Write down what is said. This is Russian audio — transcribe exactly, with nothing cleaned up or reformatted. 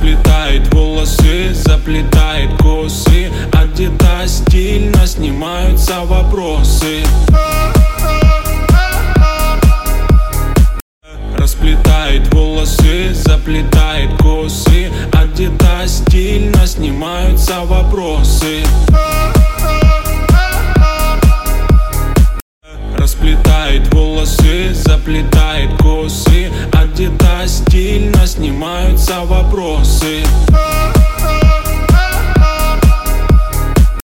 Расплетает волосы, заплетает косы, а где-то стильно снимаются вопросы. Расплетает волосы, заплетает косы, а где-то стильно снимаются вопросы. Расплетает волосы, заплетает косы, а где-то стильно снимаются вопросы.